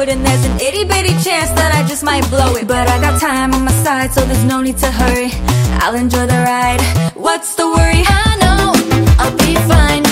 road, and there's an itty-bitty chance that I just might blow it. But I got time on my side, so there's no need to hurry. I'll enjoy the ride, what's the worry? I know I'll be fine.